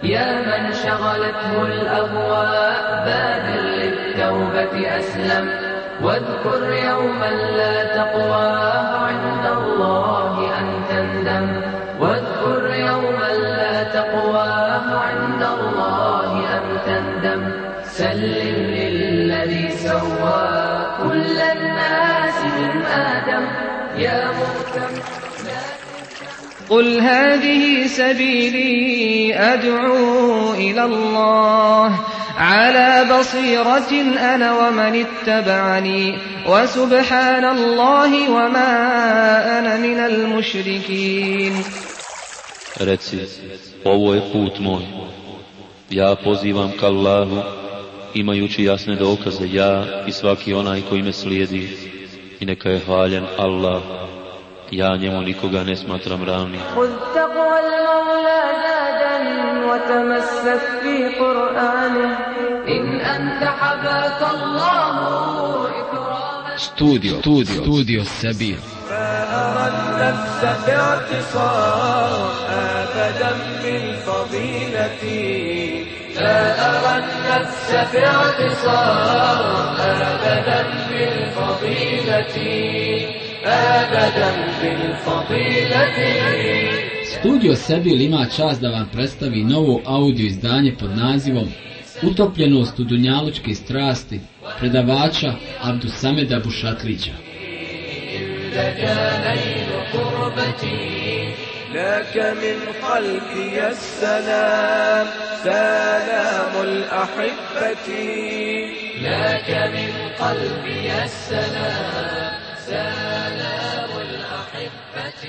يا من شغلته الأهواء بادر للتوبة أسلم واذكر يوما لا تقوى عند الله أن تندم واذكر يوما لا تقوى عند الله أن تندم سلم للذي سوى كل الناس من آدم يا مهتم قل هذه سبيلي أدعو إلى الله على بصيرة أنا ومن اتبعني وسبحان الله وما أنا من المشركين. Reci, ovo je put moj, ja pozivam k Allahu, imajući jasne dokaze ja i svaki onaj koji me slijedi, i neka je hvaljen Allah, ja njemu nikoga ne smatram ravnim. خذ تقوى المولى زادا وتمسك في قرآنه إن أنت حباك الله إكراما. استوديو السبيل. فأرى النفس باعتصار أبدا بالفضيلة لا أرى النفس باعتصار أبدا بالفضيلة أبدا بالفضيلة. Studio Sebil ima čast da vam predstavi novo audio izdanje pod nazivom Utopljenost u dunjalučke strasti predavača Abdusameda Bušatlića. لك من قلبي السلام سلام الأحبة لك من قلبي السلام سلام الأحبة.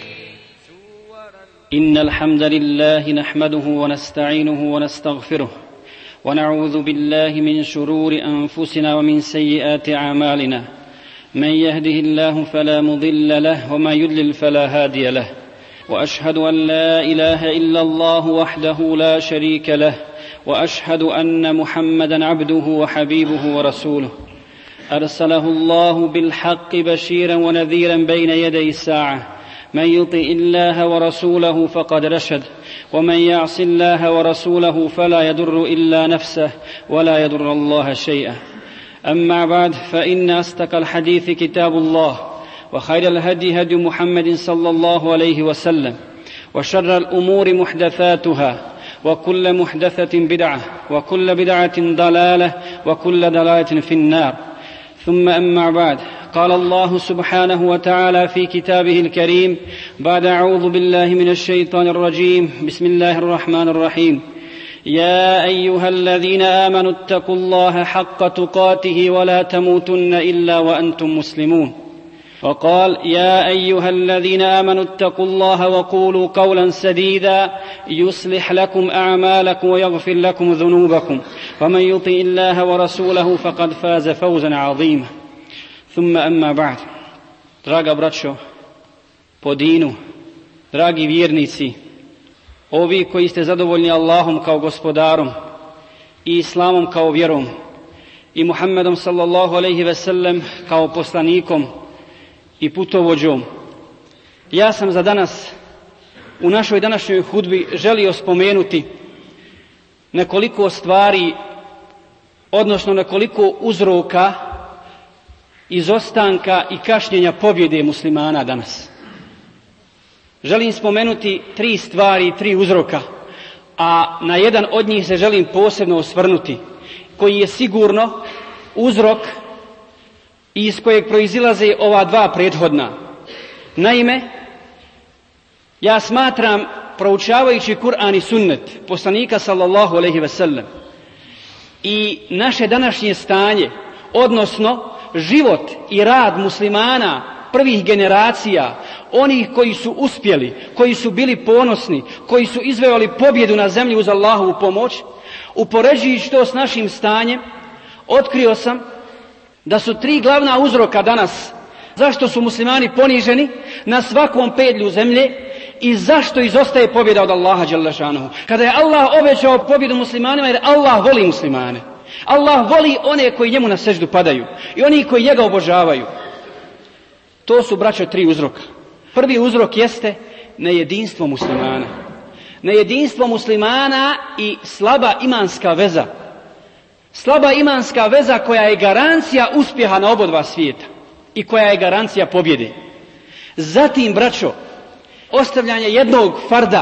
إن الحمد لله نحمده ونستعينه ونستغفره ونعوذ بالله من شرور أنفسنا ومن سيئات أعمالنا من يهده الله فلا مضل له وما يضلل فلا هادي له وأشهد أن لا إله إلا الله وحده لا شريك له وأشهد أن محمدا عبده وحبيبه ورسوله أرسله الله بالحق بشيرا ونذيرا بين يدي الساعة من يطع الله ورسوله فقد رشد ومن يعص الله ورسوله فلا يضر إلا نفسه ولا يضر الله شيئا. أما بعد فإن أصدق الحديث كتاب الله وخير الهدي هدي محمد صلى الله عليه وسلم وشر الأمور محدثاتها وكل محدثة بدعة وكل بدعة ضلالة وكل ضلالة في النار. ثم أما بعد قال الله سبحانه وتعالى في كتابه الكريم بعد أعوذ بالله من الشيطان الرجيم بسم الله الرحمن الرحيم يا أيها الذين آمنوا اتقوا الله حق تقاته ولا تموتن إلا وأنتم مسلمون. وقال يا أيها الذين آمنوا اتقوا الله وقولوا قولا سديدا يصلح لكم أعمالكم ويغفر لكم ذنوبكم ومن يطع الله ورسوله فقد فاز فوزا عظيما. ثم أما بعد. Draga braćo po dinu, dragi vjernici, ovi koji ste zadovoljni Allahom kao gospodarom i Islamom kao vjerom i Muhammedom sallallahu alejhi ve sellem kao poslanikom i putovođom, ja sam za danas u našoj današnjoj hudbi želio spomenuti nekoliko stvari, odnosno nekoliko uzroka izostanka i kašnjenja pobjede muslimana danas. Želim spomenuti 3 stvari i 3 uzroka, a na jedan od njih se želim posebno osvrnuti, koji je sigurno uzrok iz kojeg proizilaze ova 2 prethodna. Naime, ja smatram, proučavajući Kur'an i sunnet poslanika sallallahu alejhi ve sellem i naše današnje stanje, odnosno život i rad muslimana prvih generacija, onih koji su uspjeli, koji su bili ponosni, koji su izvojevali pobjedu na zemlji uz Allahovu pomoć, upoređujući to s našim stanjem, otkrio sam da su 3 glavna uzroka danas zašto su muslimani poniženi na svakom pedlju zemlje i zašto izostaje pobjeda od Allaha dželle šanehu. Kada je Allah obećao pobjedu muslimanima, jer Allah voli muslimane, Allah voli one koji njemu na seždu padaju i oni koji njega obožavaju. To su, braćo, 3 uzroka. Prvi uzrok jeste nejedinstvo muslimana. na jedinstvo muslimana i slaba imanska veza. Slaba imanska veza koja je garancija uspjeha na obodva svijeta i koja je garancija pobjede. Zatim, braćo, ostavljanje jednog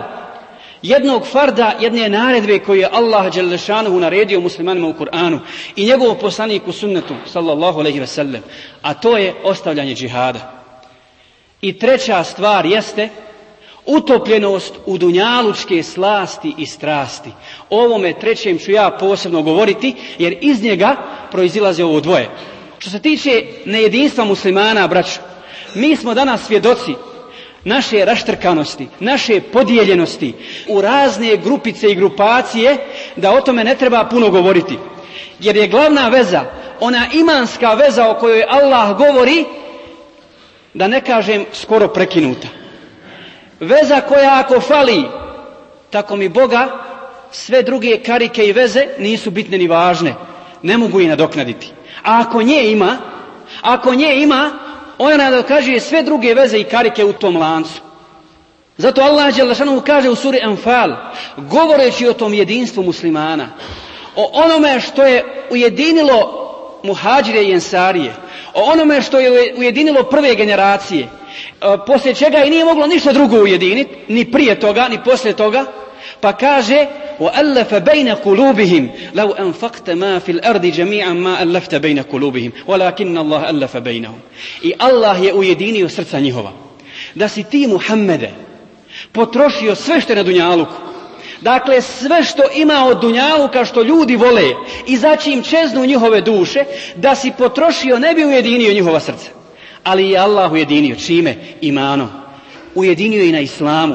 farda, jedne naredbe koju je Allah dželle šanuhu naredio muslimanima u Kur'anu i njegovom poslaniku sunnetu sallallahu alejhi ve sellem, a to je ostavljanje džihada. I treća stvar jeste utopljenost u dunjalučke slasti i strasti. O ovome trećem ću ja posebno govoriti, jer iz njega proizilaze ovo dvoje. Što se tiče nejedinstva muslimana, braćo, mi smo danas svjedoci naše raštrkanosti, naše podijeljenosti u razne grupice i grupacije, da o tome ne treba puno govoriti. Jer je glavna veza, ona imanska veza o kojoj Allah govori, da ne kažem skoro prekinuta. Veza koja ako fali, tako mi Boga, sve druge karike i veze nisu bitne ni važne. Ne mogu i nadoknaditi. A ako nje ima, ona nadoknađuje sve druge veze i karike u tom lancu. Zato Allah dželle šanuhu kaže u suri Anfal, govoreći o tom jedinstvu muslimana, o onome što je ujedinilo muhađire i ensarije, o onome što je ujedinilo prve generacije, poslije čega i nije moglo ništa drugo ujediniti, ni prije toga, ni poslije toga, pa kaže وَأَلَّفَ بَيْنَ قُلُوبِهِمْ لَوْ أَنْفَقْتَ مَا فِي الْأَرْضِ جَمِيعًا مَا أَلَّفْتَ بَيْنَ قُلُوبِهِمْ وَلَكِنَّ اللَّهَ أَلَّفَ بَيْنَهُمْ. I Allah je ujedinio srca njihova. Da si ti, Muhammede, potrošio sve što je na dunjaluku, dakle sve što ima od dunjaluka što ljudi vole i začim čeznu njihove duše, da si potrošio, ne bi ujedinio njihova srca. Ali je Allah ujedinio. Čime? Imanom. Ujedinio i na islamu,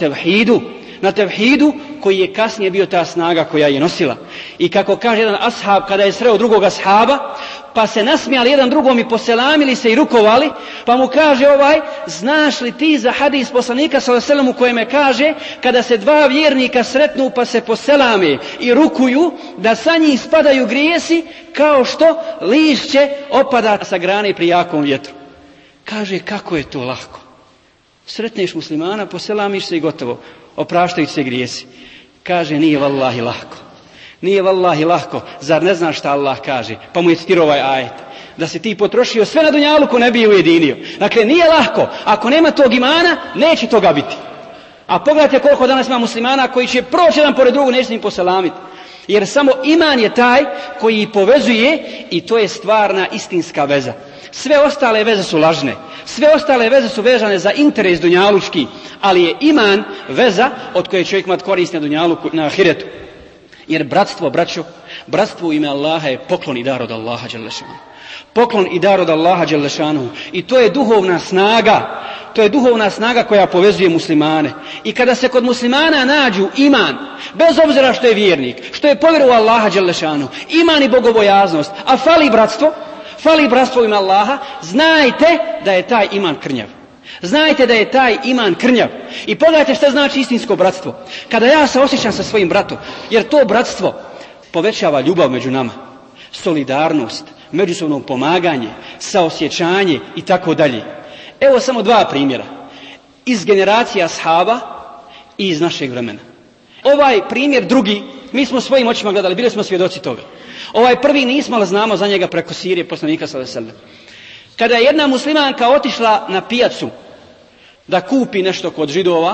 na tevhidu koji je kasnije bio ta snaga koja je nosila. I kako kaže jedan ashab kada je sreo drugog ashaba, pa se nasmijali jedan drugom i poselamili se i rukovali, pa mu kaže znaš li ti za hadis poslanika sallallahu alejhi ve sellem u kojem kaže kada se dva vjernika sretnu pa se poselame i rukuju, da sa njih spadaju grijesi kao što lišće opada sa grane pri jakom vjetru. Kaže, kako je to lahko. Sretneš muslimana, poselamiš se i gotovo, opraštaju se grijesi. Kaže, nije vallahi lahko. Nije vallahi lahko. Zar ne znaš šta Allah kaže? Pa mu je citirao ovaj ajet. Da se ti potrošio sve na dunjaluku, ne bi ujedinio. Dakle, nije lahko. Ako nema tog imana, neće toga biti. A pogledajte koliko danas ima muslimana koji će proći jedan pored drugog, neće se im poselamiti. Jer samo iman je taj koji povezuje i to je stvarna istinska veza. Sve ostale veze su lažne. Sve ostale veze su vezane za interes dunjalučki, ali je iman veza od koje čovjek ima korist na dunjaluku, na ahiretu. Jer bratstvo u ime Allaha je poklon i dar od Allaha dželle šanuhu. Poklon i dar od Allaha dželle šanuhu. I to je duhovna snaga. To je duhovna snaga koja povezuje muslimane. I kada se kod muslimana nađu iman, bez obzira što je vjernik, što je povjerovao Allaha dželle šanuhu, iman i bogobojaznost, a fali bratstvo u ime Allaha, znajte da je taj iman krnjav. Znajte da je taj iman krnjav. I pogledajte što znači istinsko bratstvo. Kada ja se osjećam sa svojim bratom, jer to bratstvo povećava ljubav među nama, solidarnost, međusobno pomaganje, saosjećanje i tako dalje. Evo samo dva primjera. Iz generacija ashaba i iz našeg vremena. Ovaj primjer drugi, mi smo svojim očima gledali, bili smo svjedoci toga. Ovaj prvi nismo, ali znamo za njega preko sirije poslanika sallallahu alejhi ve sellem. Kada je jedna muslimanka otišla na pijacu da kupi nešto kod Židova,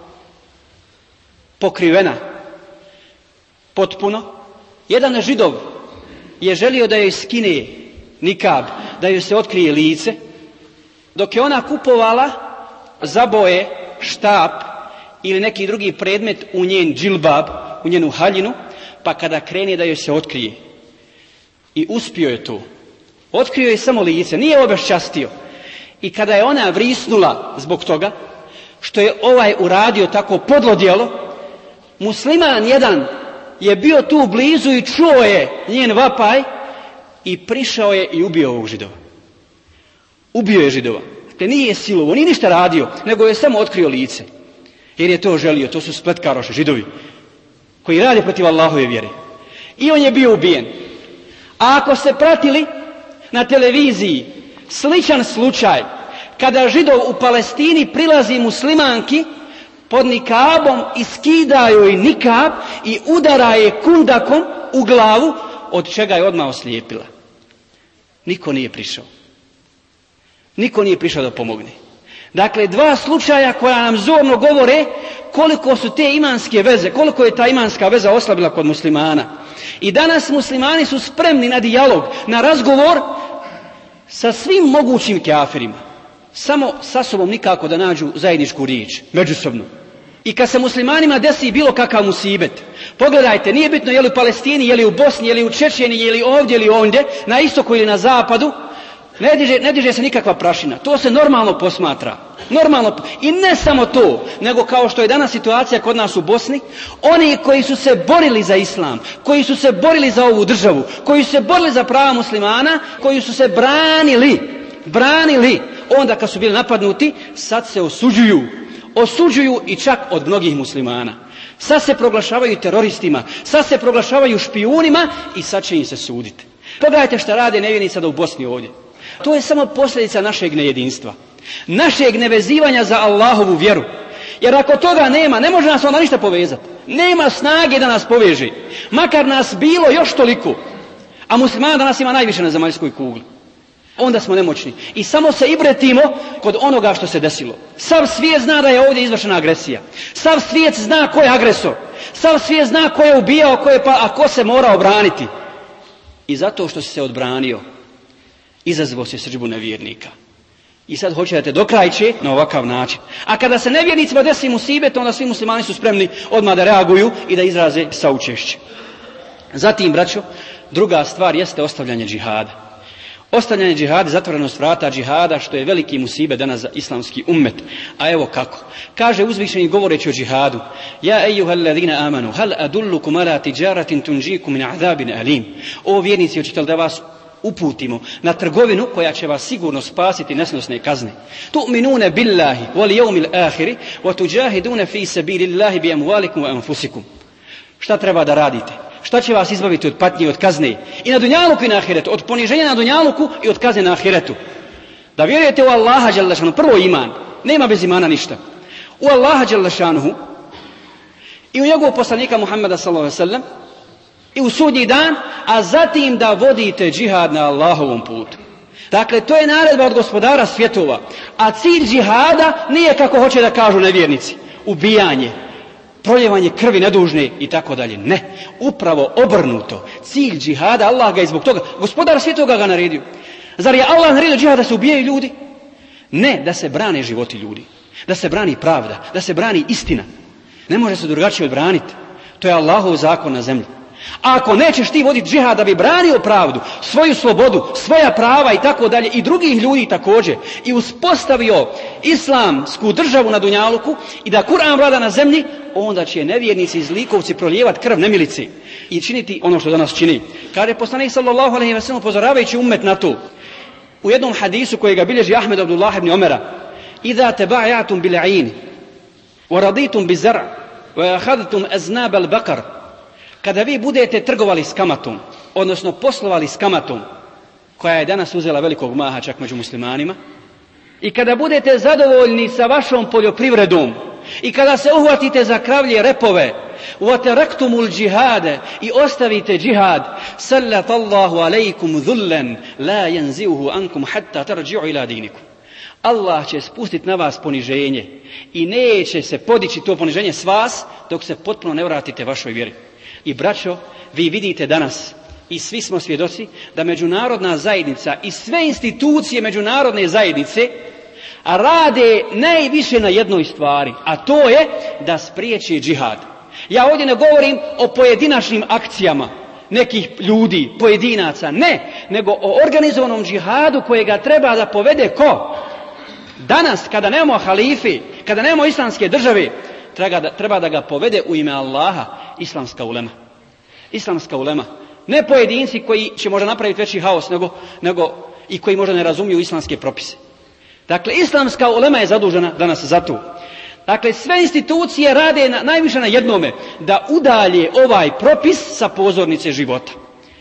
pokrivena potpuno, jedan Židov je želio da joj skine nikab, da joj se otkrije lice, dok je ona kupovala zaboje, štap ili neki drugi predmet u njen džilbab, u njenu haljinu, pa kada krene da joj se otkrije. I uspio je to. Otkrio je samo lice, nije obeščastio. I kada je ona vrisnula zbog toga, što je ovaj uradio tako podlo djelo, musliman jedan je bio tu blizu i čuo je njen vapaj i prišao je i ubio ovog Židova. Ubio je Židova. Dakle, nije silovo, nije ništa radio, nego je samo otkrio lice. Jer je to želio, to su spletkaroši, Židovi, koji rade protiv Allahove vjere. I on je bio ubijen. A ako ste pratili na televiziji sličan slučaj, kada Židov u Palestini prilazi muslimanki pod nikabom i skida joj nikab i udara je kundakom u glavu, od čega je odmah oslijepila. Niko nije prišao. Niko nije prišao da pomogne. Dakle, dva slučaja koja nam zorno govore koliko su te imanske veze, koliko je ta imanska veza oslabila kod muslimana. I danas muslimani su spremni na dijalog, na razgovor sa svim mogućim kafirima. Samo sa sobom nikako da nađu zajedničku riječ, međusobno. I kad se muslimanima desi bilo kakav musibet, pogledajte, nije bitno je li u Palestini, je li u Bosni, je li u Čečeni, je li ovdje ili ondje, na istoku ili na zapadu, ne diže se nikakva prašina. To se normalno posmatra. Normalno. I ne samo to, nego kao što je danas situacija kod nas u Bosni, oni koji su se borili za islam, koji su se borili za ovu državu, koji su se borili za prava muslimana, koji su se branili, onda kad su bili napadnuti, sad se osuđuju i čak od mnogih muslimana. Sad se proglašavaju teroristima, sad se proglašavaju špijunima i sad će im se suditi. Pogledajte šta rade nevjernici sada u Bosni ovdje. To je samo posljedica našeg nejedinstva, našeg nevezivanja za Allahovu vjeru. Jer ako toga nema, ne može nas onda ništa povezati. Nema snage da nas poveže. Makar nas bilo još toliko. A muslimana danas ima najviše na zemaljskoj kugli. Onda smo nemoćni. I samo se ibretimo kod onoga što se desilo. Sav svijet zna da je ovdje izvršena agresija. Sav svijet zna ko je agresor. Sav svijet zna ko je ubijao, a ko se mora obraniti. I zato što si se odbranio, izazvao si srdžbu nevjernika. I sad hoće da te dokrajče na ovakav način. A kada se nevjernicima desi musibet, onda svi muslimani su spremni odmah da reaguju i da izraze saučešće. Zatim, braćo, druga stvar jeste ostavljanje džihada. Ostavljanje džihada, zatvorenost vrata džihada, što je veliki musibet danas za islamski ummet. A evo kako. Kaže uzvišeni govoreći o džihadu: Ja ejuhalladina amanu, hal adullukum ala tijaratin tunjikum min azabin alim. O vjernici, hoćete li da vas uputimo na trgovinu koja će vas sigurno spasiti nesnosne kazne? Tu'minune billahi wal yawmil akhir wa tujahiduna fi sabilillahi bi amwalikum wa anfusikum. Šta treba da radite? Šta će vas izbaviti od patnje i od kazne? I na dunjaluku i na ahiretu. Od poniženja na dunjaluku i od kazne na ahiretu. Da vjerujete u Allaha dželle šanuhu, prvo iman. Nema bez imana ništa. U Allaha dželle šanuhu i u njegovog poslanika Muhammeda sallallahu alejhi ve sellem i u sudnji dan, a zatim da vodite džihad na Allahovom putu. Dakle, to je naredba od gospodara svjetova. A cilj džihada nije, kako hoće da kažu nevjernici, ubijanje, proljevanje krvi nedužne i tako dalje. Ne, upravo obrnuto. Cilj džihada, Allah ga je zbog toga, gospodar svjetova ga naredio. Zar je Allah naredio džihad da se ubijaju ljudi? Ne, da se brane životi ljudi, da se brani pravda, da se brani istina. Ne može se drugačije odbraniti. To je Allahov zakon na zemlji. A ako nećeš ti voditi džihad da bi branio pravdu, svoju slobodu, svoja prava i tako dalje, i drugih ljudi također, i uspostavio islamsku državu na dunjaluku i da Kur'an vlada na zemlji, onda će nevjernici i zlikovci prolijevati krv nemilici i činiti ono što danas čini. Kada je poslanik sallallahu alejhi ve sellem upozoravajući ummet na to u jednom hadisu kojega bilježi Ahmed Abdullah ibn Omera: Iza tabayatum bil ayn wa raditum bi zar' wa akhadtum aznab al baqar. Kada vi budete trgovali s kamatom, odnosno poslovali s kamatom, koja je danas uzela velikog maha čak među muslimanima, i kada budete zadovoljni sa vašom poljoprivredom, i kada se uhvatite za kravlje repove, وَتَرَكْتُمُ الْجِهَادَ i ostavite džihad, سَلَّتَ اللَّهُ عَلَيْكُمْ ذُلًّا لَا يَنْزِعُهُ عَنْكُمْ حَتَّى تَرْجِعُوا إِلَى دِينِكُمْ. Allah će spustiti na vas poniženje i neće se podići to poniženje s vas dok se potpuno ne vratite vašoj vjeri. I braćo, vi vidite danas, i svi smo svjedoci, da međunarodna zajednica i sve institucije međunarodne zajednice rade najviše na jednoj stvari, a to je da spriječi džihad. Ja ovdje ne govorim o pojedinačnim akcijama nekih ljudi, pojedinaca, ne, nego o organizovanom džihadu kojega treba da povede ko? Danas, kada nemamo halife, kada nemamo islamske države, treba da ga povede u ime Allaha islamska ulema. Islamska ulema. Ne pojedinci koji će možda napraviti veći haos nego i koji možda ne razumiju islamske propise. Dakle, islamska ulema je zadužena danas za to. Dakle, sve institucije rade najviše na jednome, da udalje ovaj propis sa pozornice života.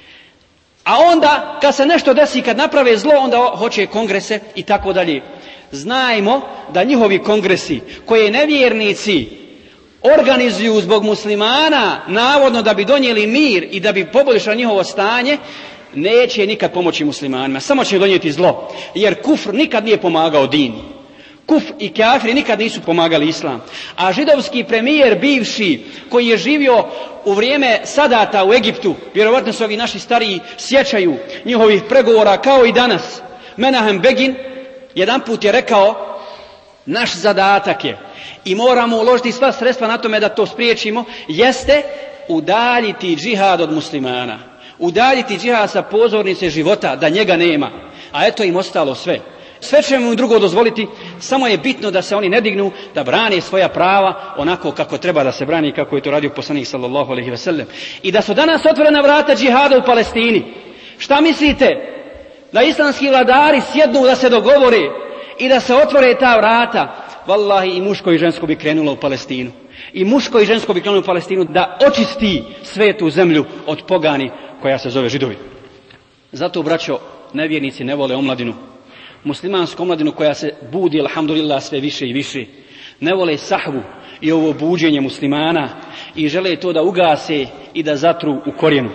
A onda, kad se nešto desi, kad naprave zlo, onda hoće kongrese i tako dalje. Znajmo da njihovi kongresi koje nevjernici organizuju zbog muslimana, navodno da bi donijeli mir i da bi poboljšali njihovo stanje, neće nikad pomoći muslimanima, samo će donijeti zlo. Jer kufr nikad nije pomagao din. Kufr i kafiri nikad nisu pomagali islam. A židovski premijer bivši, koji je živio u vrijeme Sadata u Egiptu, vjerovatno se ovi naši stariji sjećaju njihovih pregovora kao i danas, Menahem Begin, jedan put je rekao, naš zadatak je, i moramo uložiti sva sredstva na tome da to spriječimo, jeste udaljiti džihad od muslimana. Udaljiti džihad sa pozornice života, da njega nema. A eto im ostalo sve. Sve ćemo im drugo dozvoliti, samo je bitno da se oni ne dignu, da brane svoja prava onako kako treba da se brani, kako je to radio poslanik sallallahu alejhi ve sellem. I da su danas otvorena vrata džihada u Palestini. Šta mislite? Da islamski vladari sjednu da se dogovore i da se otvore ta vrata, vallahi i muško i žensko bi krenulo u Palestinu. I muško i žensko bi krenulo u Palestinu da očisti svetu zemlju od pogani koja se zove Židovi. Zato, braćo, nevjernici ne vole omladinu. Muslimansku omladinu koja se budi, alhamdulillah, sve više i više. Ne vole sahvu i ovo buđenje muslimana i žele to da ugase i da zatru u korijenu.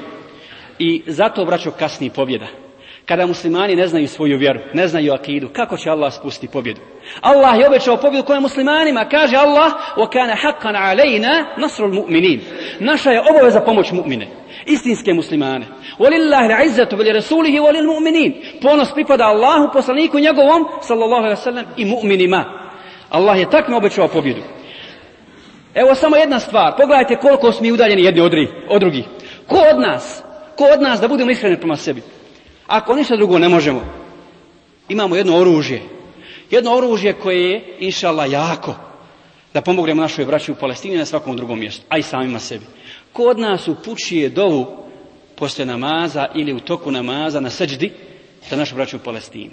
I zato, braćo, kasni pobjeda. Kada muslimani ne znaju svoju vjeru, ne znaju akidu, kako će Allah spustiti pobjedu? Allah je obećao pobjedu kojim muslimanima, kaže Allah: وَكَانَ حَقًّا عَلَيْنَا نَصْرُ الْمُؤْمِنِينَ. Naša je obaveza pomoć mu'mine, istinske muslimane. وَلِلَّهِ الْعِزَّةُ وَلِرَسُولِهِ وَلِلْمُؤْمِنِينَ. Ponos pripada Allahu, poslaniku njegovom, sallallahu alejhi ve sellem, i mu'minima. Allah je takvim obećao pobjedu. Evo samo jedna stvar, pogledajte koliko smo mi udaljeni jedni od drugih. Ko od nas, da budemo iskreni prema sebi, ako ništa drugo ne možemo, imamo jedno oružje koje je, inšallah, jako, da pomognemo našoj braći u Palestini i na svakom drugom mjestu, a i samima sebi. Ko od nas upućuje dovu poslije namaza ili u toku namaza na seđdi za našu braću u Palestini?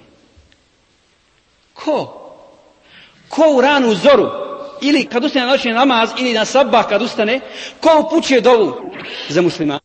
Ko u ranu zoru ili kad ustane na noćni namaz ili na sabah kad ustane, ko upućuje dovu za muslima?